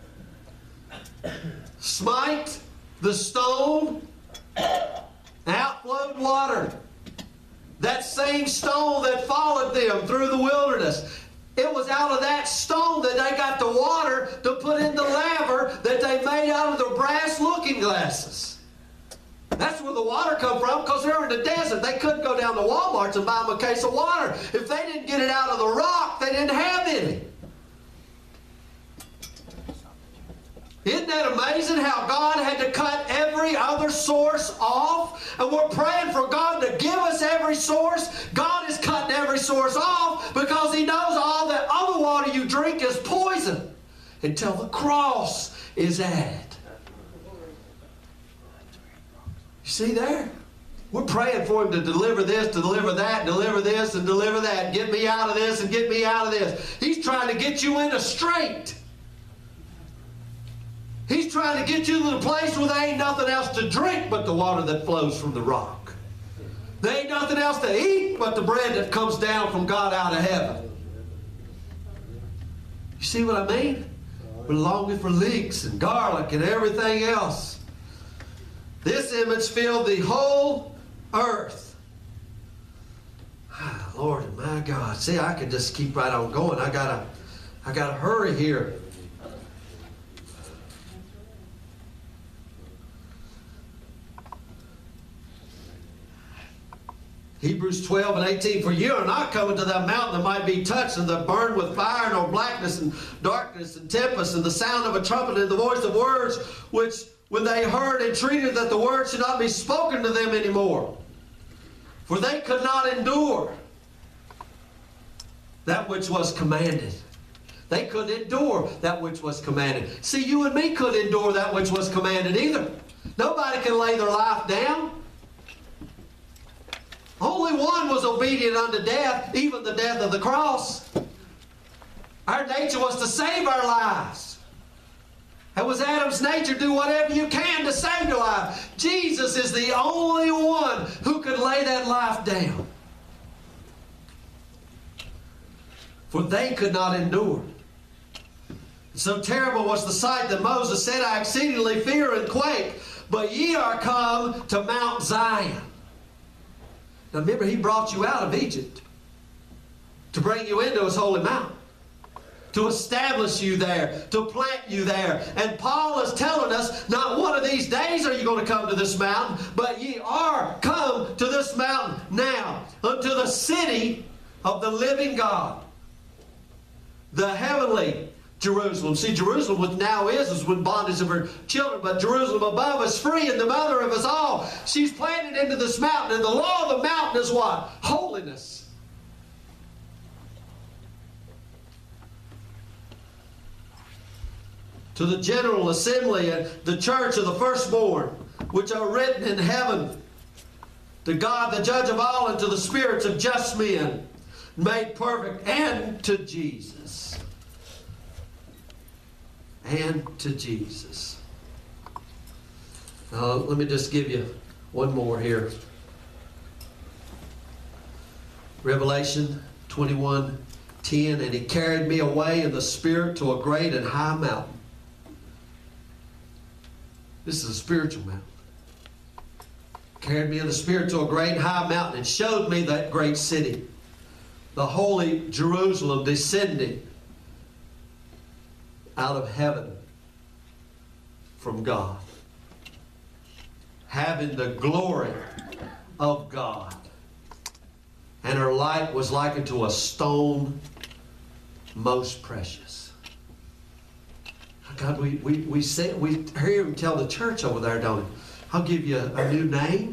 smite the stone, out flowed water. That same stone that followed them through the wilderness. It was out of that stone that they got the water to put in the laver that they made out of the brass looking glasses. That's where the water come from, because they were in the desert. They couldn't go down to Walmart's and buy them a case of water. If they didn't get it out of the rock, they didn't have any. Isn't that amazing how God had to cut every other source off? And we're praying for God to give us every source. God is cutting every source off because He knows all that other water you drink is poison until the cross is added. You see there? We're praying for Him to deliver this, to deliver that, deliver this, and deliver that. Get me out of this and get me out of this. He's trying to get you in a straight. He's trying to get you to the place where there ain't nothing else to drink but the water that flows from the rock. There ain't nothing else to eat but the bread that comes down from God out of heaven. You see what I mean? We're longing for leeks and garlic and everything else. This image filled the whole earth. Ah, Lord, my God. See, I can just keep right on going. I gotta, I gotta hurry here. Hebrews twelve and eighteen, for you are not coming to that mountain that might be touched and that burned with fire, nor blackness and darkness and tempest and the sound of a trumpet and the voice of words, which when they heard entreated that the word should not be spoken to them anymore. For they could not endure that which was commanded. They couldn't endure that which was commanded. See, you and me couldn't endure that which was commanded either. Nobody can lay their life down. Only one was obedient unto death, even the death of the cross. Our nature was to save our lives. It was Adam's nature, do whatever you can to save your life. Jesus is the only one who could lay that life down. For they could not endure. So terrible was the sight that Moses said, I exceedingly fear and quake, but ye are come to Mount Zion. Now remember, he brought you out of Egypt to bring you into his holy mountain, to establish you there, to plant you there. And Paul is telling us, not one of these days are you going to come to this mountain, but ye are come to this mountain now, unto the city of the living God, the heavenly Jerusalem. See, Jerusalem, which now is, is with bondage of her children, but Jerusalem above is free and the mother of us all. She's planted into this mountain, and the law of the mountain is what? Holiness. To the general assembly and the church of the firstborn, which are written in heaven, to God the judge of all, and to the spirits of just men made perfect, and to Jesus. And to Jesus. Uh, let me just give you one more here. Revelation twenty-one ten, and he carried me away in the spirit to a great and high mountain. This is a spiritual mountain. Carried me in the spirit to a great and high mountain and showed me that great city, the holy Jerusalem, descending out of heaven from God, having the glory of God. And her light was like unto a stone most precious. God, we, we, we, say, we hear him tell the church over there, don't we? I'll give you a, a new name.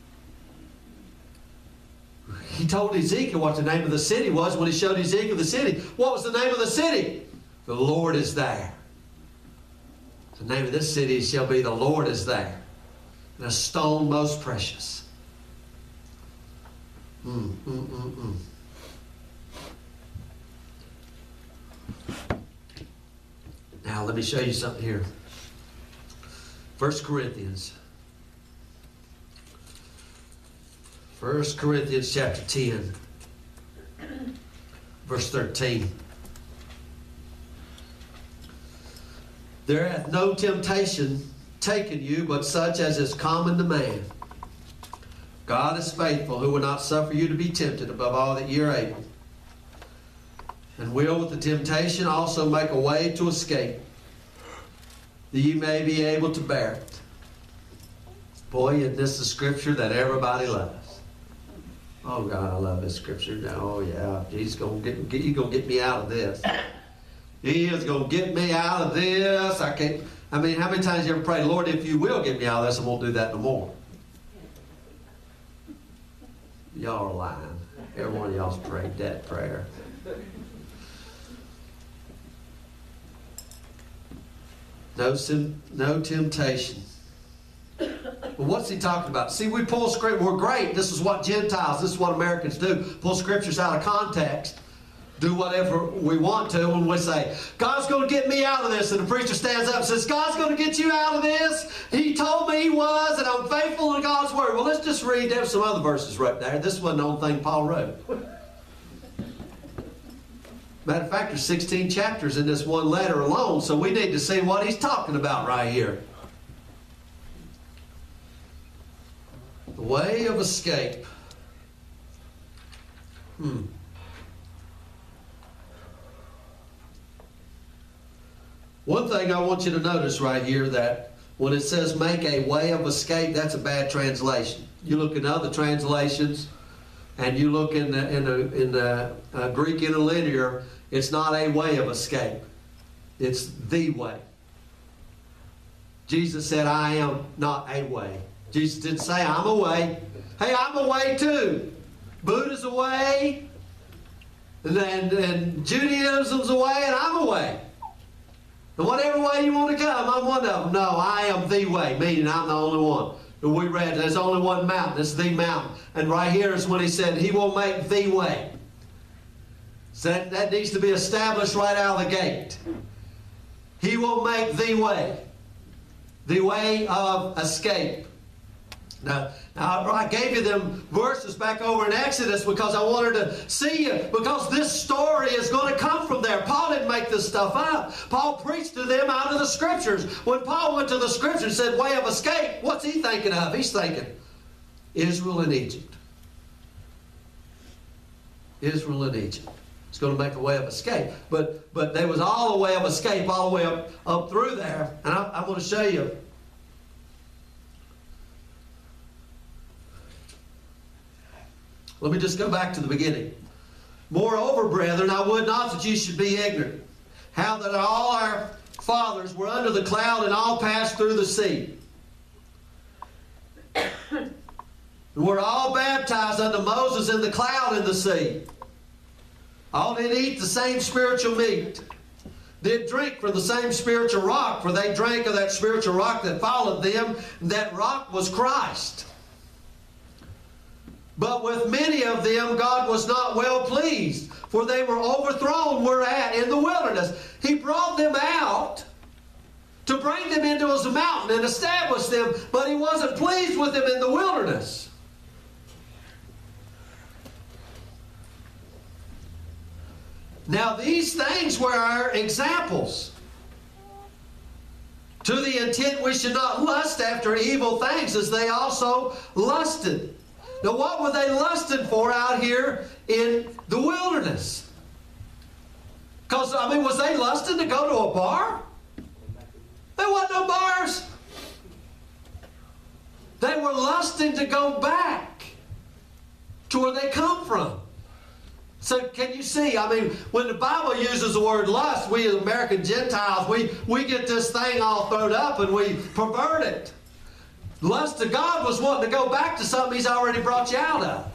He told Ezekiel what the name of the city was when he showed Ezekiel the city. What was the name of the city? The Lord is there. The name of this city shall be The Lord is there. And a stone most precious. Mm, mm, mm, mm. Now let me show you something here. First Corinthians. First Corinthians chapter ten. Verse thirteen. There hath no temptation taken you, but such as is common to man. God is faithful, who will not suffer you to be tempted above all that ye are able, and will with the temptation also make a way to escape, that ye may be able to bear it. Boy, isn't this the scripture that everybody loves? Oh God, I love this scripture. Oh yeah, Jesus gonna get, get you gonna get me out of this. He is going to get me out of this. I can't. I mean, how many times you ever pray, Lord, if you will get me out of this, I won't do that no more. Y'all are lying. Every one of y'all's prayed that prayer. No, no temptation. Well, what's he talking about? See, we pull scripture. We're great. This is what Gentiles, this is what Americans do. Pull scriptures out of context. Do whatever we want to when we say, God's going to get me out of this. And the preacher stands up and says, God's going to get you out of this. He told me he was, and I'm faithful to God's word. Well, let's just read. There's some other verses right there. This wasn't the only thing Paul wrote. Matter of fact, there's sixteen chapters in this one letter alone, so we need to see what he's talking about right here. The way of escape. Hmm. One thing I want you to notice right here, that when it says make a way of escape, that's a bad translation. You look in other translations, and you look in the, in the, in the uh, Greek interlinear, it's not a way of escape. It's the way. Jesus said, I am not a way. Jesus didn't say, I'm a way. Hey, I'm a way too. Buddha's a way, and, and, and Judaism's a way, and I'm a way. And whatever way you want to come, I'm one of them. No, I am the way, meaning I'm the only one. We read there's only one mountain. It's the mountain. And right here is when he said, he will make the way. So that, that needs to be established right out of the gate. He will make the way. The way of escape. Now, now, I gave you them verses back over in Exodus because I wanted to see you, because this story is going to come from there. Paul didn't make this stuff up. Paul preached to them out of the Scriptures. When Paul went to the Scriptures and said, way of escape, what's he thinking of? He's thinking, Israel and Egypt. Israel and Egypt. It's going to make a way of escape. But but there was all a way of escape all the way up, up through there. And I, I'm going to show you. Let me just go back to the beginning. Moreover, brethren, I would not that ye should be ignorant, how that all our fathers were under the cloud and all passed through the sea. And were all baptized unto Moses in the cloud and the sea. All did eat the same spiritual meat, did drink from the same spiritual rock, for they drank of that spiritual rock that followed them, and that rock was Christ. But with many of them God was not well pleased, for they were overthrown whereat in the wilderness. He brought them out to bring them into his mountain and establish them, but he wasn't pleased with them in the wilderness. Now these things were our examples, to the intent we should not lust after evil things as they also lusted. Now what were they lusting for out here in the wilderness? Because, I mean, was they lusting to go to a bar? There wasn't no bars. They were lusting to go back to where they come from. So can you see, I mean, when the Bible uses the word lust, we as American Gentiles, we, we get this thing all thrown up and we pervert it. Lust to God was wanting to go back to something he's already brought you out of.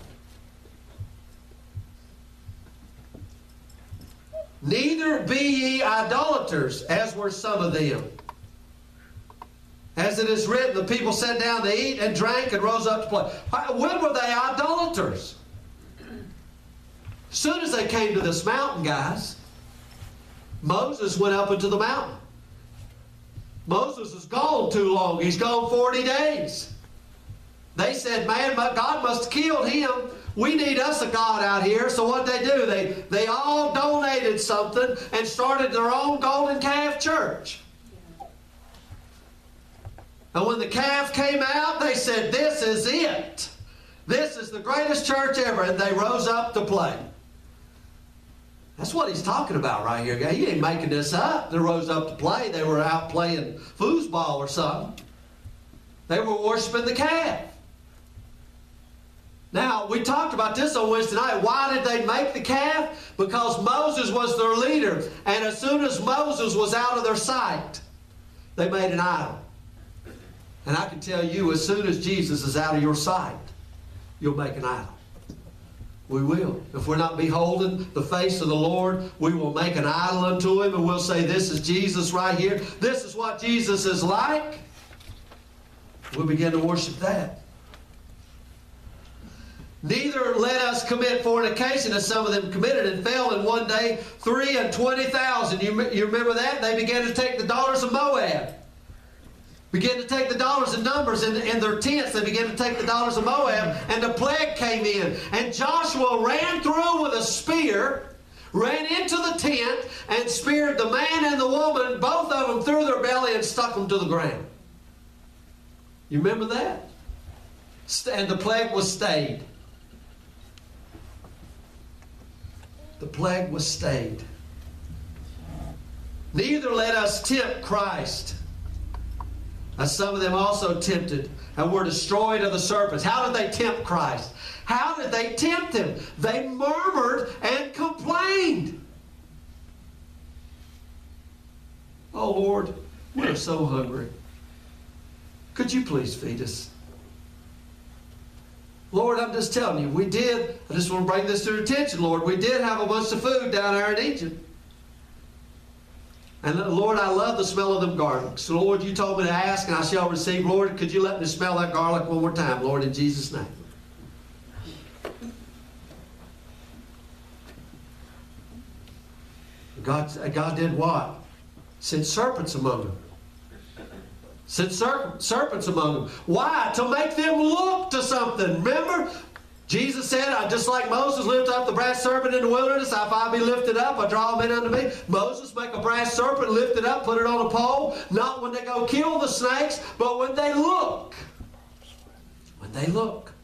Neither be ye idolaters, as were some of them. As it is written, the people sat down to eat and drank and rose up to play. When were they idolaters? As soon as they came to this mountain, guys, Moses went up into the mountain. Moses is gone too long. He's gone forty days. They said, man, God must have killed him. We need us a God out here. So what they do, they, they all donated something and started their own golden calf church. And when the calf came out, they said, this is it. This is the greatest church ever. And they rose up to play. That's what he's talking about right here, guy. He ain't making this up. They rose up to play. They were out playing foosball or something. They were worshiping the calf. Now, we talked about this on Wednesday night. Why did they make the calf? Because Moses was their leader. And as soon as Moses was out of their sight, they made an idol. And I can tell you, as soon as Jesus is out of your sight, you'll make an idol. We will. If we're not beholding the face of the Lord, we will make an idol unto him, and we'll say, this is Jesus right here. This is what Jesus is like. We'll begin to worship that. Neither let us commit fornication, as some of them committed and fell in one day three and twenty thousand. You, you remember that? They began to take the daughters of Moab. Began to take the daughters in numbers in, in their tents. They began to take the daughters of Moab, and the plague came in. And Joshua ran through with a spear, ran into the tent, and speared the man and the woman, both of them through their belly, and stuck them to the ground. You remember that? And the plague was stayed. The plague was stayed. Neither let us tempt Christ. As some of them also tempted and were destroyed of the serpents. How did they tempt Christ? How did they tempt him? They murmured and complained. Oh Lord, we're so hungry. Could you please feed us? Lord, I'm just telling you, we did, I just want to bring this to your attention, Lord. We did have a bunch of food down there in Egypt. And Lord, I love the smell of them garlics. So Lord, you told me to ask and I shall receive. Lord, could you let me smell that garlic one more time, Lord, in Jesus' name. God, God did what? Sent serpents among them. Sent serp- serpents among them. Why? To make them look to something. Remember? Jesus said, just like Moses lifted up the brass serpent in the wilderness, if I be lifted up, I draw men unto me. Moses make a brass serpent, lift it up, put it on a pole. Not when they go kill the snakes, but when they look. When they look.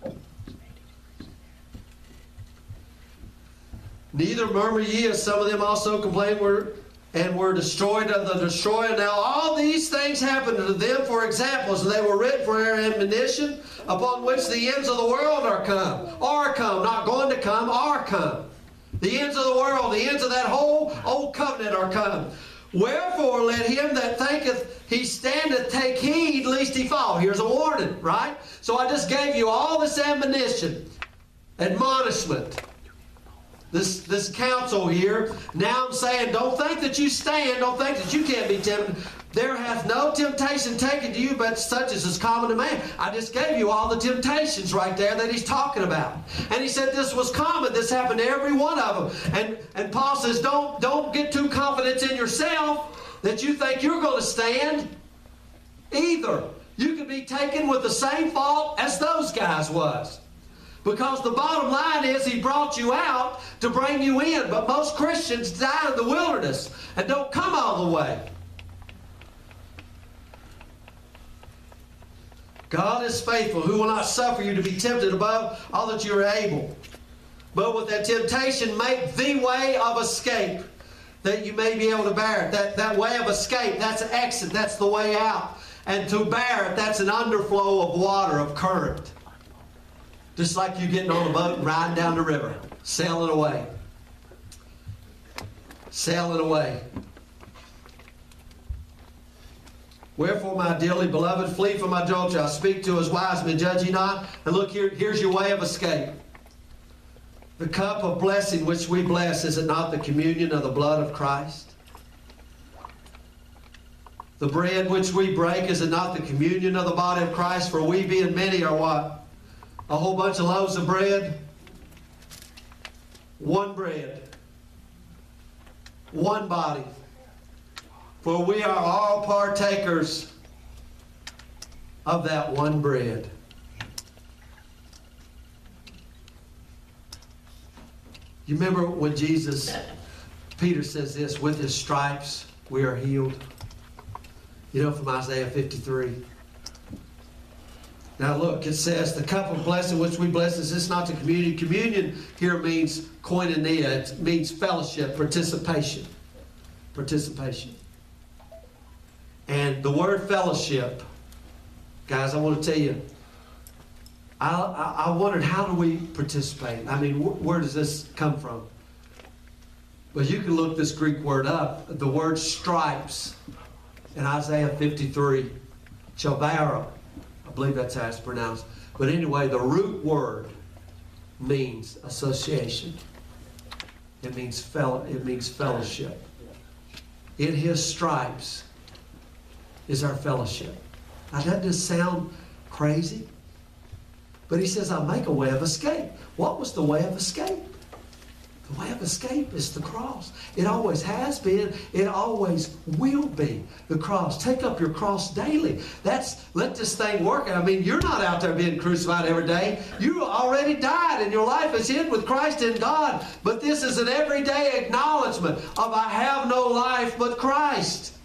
Neither murmur ye, as some of them also complained were, and were destroyed of the destroyer. Now all these things happened to them for examples, and they were written for our admonition, upon which the ends of the world are come. Are come, not going to come, are come. The ends of the world, the ends of that whole old covenant are come. Wherefore let him that thinketh he standeth take heed lest he fall. Here's a warning, right? So I just gave you all this admonition, admonishment. This, this counsel here. Now I'm saying, don't think that you stand. Don't think that you can't be tempted. There hath no temptation taken to you, but such as is common to man. I just gave you all the temptations right there that he's talking about. And he said this was common. This happened to every one of them. And, and Paul says, don't, don't get too confident in yourself that you think you're going to stand either. You could be taken with the same fault as those guys was. Because the bottom line is he brought you out to bring you in. But most Christians die in the wilderness and don't come all the way. God is faithful, who will not suffer you to be tempted above all that you are able. But with that temptation, make the way of escape, that you may be able to bear it. That, that way of escape, that's an exit, that's the way out. And to bear it, that's an underflow of water, of current. Just like you getting on a boat and riding down the river, sailing away. Sailing away. Wherefore, my dearly beloved, flee from idolatry. I speak to as wise men, judge ye not. And look here, here's your way of escape. The cup of blessing which we bless, is it not the communion of the blood of Christ? The bread which we break, is it not the communion of the body of Christ? For we being many are what? A whole bunch of loaves of bread. One bread. One body. For we are all partakers of that one bread. You remember when Jesus, Peter says this, with his stripes we are healed. You know, from Isaiah fifty-three. Now look, it says, the cup of blessing which we bless, is this not the communion? Communion here means koinonia. It means fellowship, participation. Participation. And the word fellowship, guys, I want to tell you, I, I, I wondered, how do we participate? I mean, wh- where does this come from? Well, you can look this Greek word up. The word stripes in Isaiah fifty-three, chabara. I believe that's how it's pronounced. But anyway, the root word means association. It means fellow, it means fellowship. In his stripes is our fellowship. Now, doesn't this sound crazy? But he says, I'll make a way of escape. What was the way of escape? The way of escape is the cross. It always has been. It always will be. The cross. Take up your cross daily. That's, let this thing work. I mean, you're not out there being crucified every day. You already died and your life is hid with Christ in God. But this is an everyday acknowledgement of I have no life but Christ.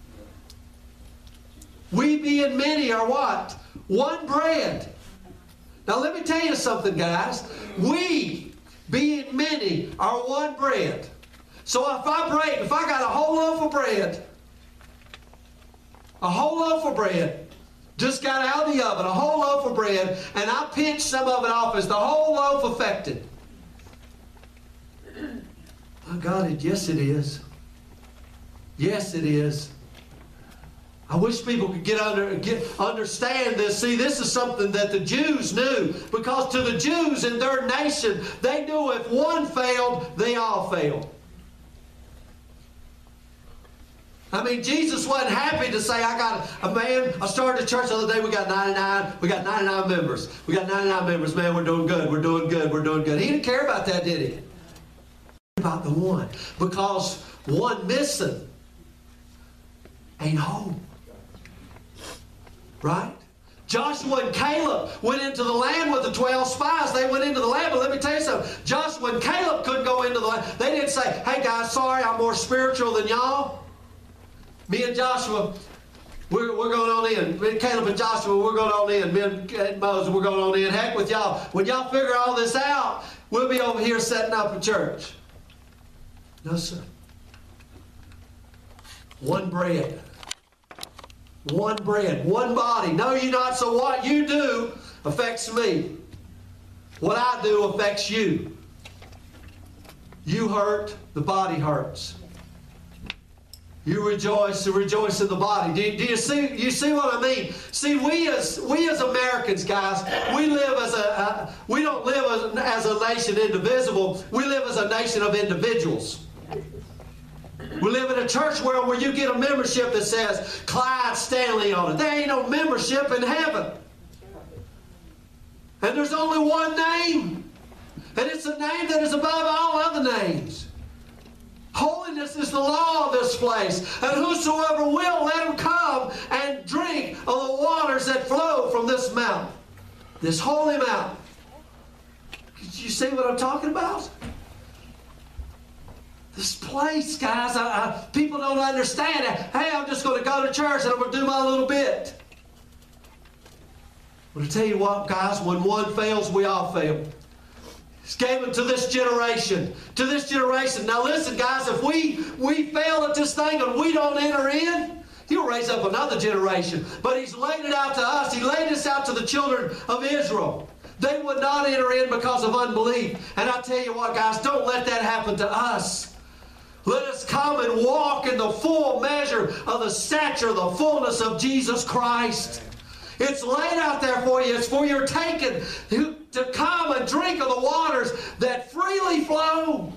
We being many are what? One bread. Now let me tell you something, guys. We being many are one bread. So if I break, if I got a whole loaf of bread, a whole loaf of bread, Just got out of the oven, a whole loaf of bread, and I pinched some of it off. Is the whole loaf affected? I got it. Yes, it is. Yes, it is. I wish people could get under, get understand this. See, this is something that the Jews knew, because to the Jews in their nation, they knew if one failed, they all failed. I mean, Jesus wasn't happy to say, I got a man, I started a church the other day, we got ninety-nine, we got ninety-nine members. We got ninety-nine members, man, we're doing good, we're doing good, we're doing good. He didn't care about that, did he? About the one. Because one missing ain't home. Right? Joshua and Caleb went into the land with the twelve spies. They went into the land, but let me tell you something. Joshua and Caleb couldn't go into the land. They didn't say, hey guys, sorry, I'm more spiritual than y'all. Me and Joshua, we're, we're going on in. Me and Caleb and Joshua, we're going on in. Me and Moses, we're going on in. Heck with y'all. When y'all figure all this out, we'll be over here setting up a church. No, sir. One bread. One bread. One body. No, you not. So what you do affects me. What I do affects you. You hurt, the body hurts. You rejoice to rejoice in the body. Do, do you see? You see what I mean? See, we as we as Americans, guys, we live as a uh, we don't live as, as a nation indivisible. We live as a nation of individuals. We live in a church world where you get a membership that says Clyde Stanley on it. There ain't no membership in heaven. And there's only one name. And it's a name that is above all other names. Holiness is the law of this place. And whosoever will, let him come and drink of the waters that flow from this mountain. This holy mountain. Did you see what I'm talking about? This place, guys, I, I, people don't understand it. Hey, I'm just going to go to church and I'm going to do my little bit. But I tell you what, guys, when one fails, we all fail. He's given to this generation. To this generation. Now listen, guys, if we, we fail at this thing and we don't enter in, He'll raise up another generation. But He's laid it out to us. He laid this out to the children of Israel. They would not enter in because of unbelief. And I tell you what, guys, don't let that happen to us. Let us come and walk in the full measure of the stature, the fullness of Jesus Christ. It's laid out there for you. It's for your taking to come and drink of the waters that freely flow.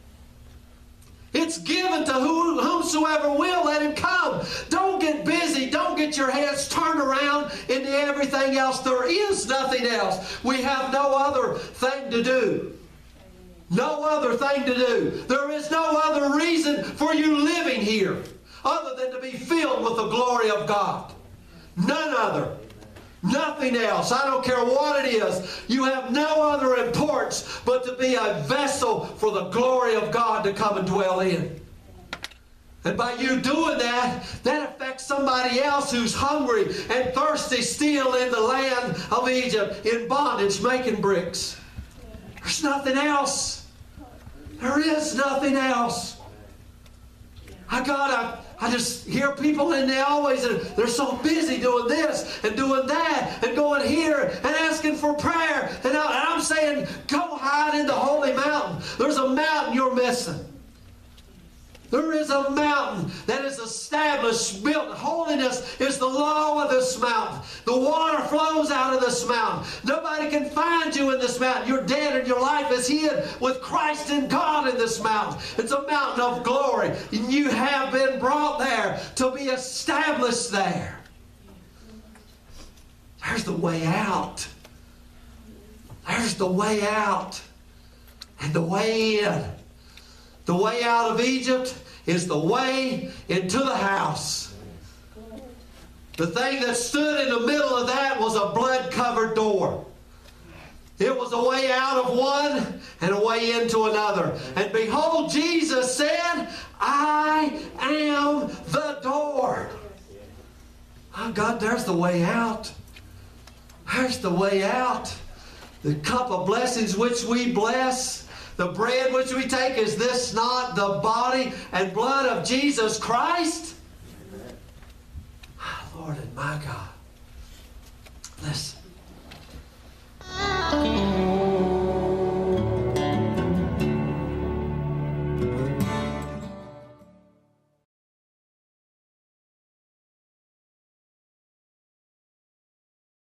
It's given to who, whomsoever will, let him come. Don't get busy. Don't get your heads turned around into everything else. There is nothing else. We have no other thing to do. No other thing to do. There is no other reason for you living here other than to be filled with the glory of God. None other. Nothing else. I don't care what it is. You have no other importance but to be a vessel for the glory of God to come and dwell in. And by you doing that, that affects somebody else who's hungry and thirsty still in the land of Egypt, in bondage, making bricks. There's nothing else. There is nothing else. I gotta, I just hear people and they always, they're so busy doing this and doing that and going here and asking for prayer. And, I, and I'm saying, go hide in the holy mountain. There's a mountain you're missing. There is a mountain that is established, built. Holiness is the law of this mountain. The water flows out of this mountain. Nobody can find you in this mountain. You're dead and your life is hid with Christ in God in this mountain. It's a mountain of glory. And you have been brought there to be established there. There's the way out. There's the way out. And the way in. The way out of Egypt is the way into the house. The thing that stood in the middle of that was a blood-covered door. It was a way out of one and a way into another. And behold, Jesus said, I am the door. Oh God, there's the way out. There's the way out. The cup of blessings which we bless. The bread which we take, is this not the body and blood of Jesus Christ? Lord and my God.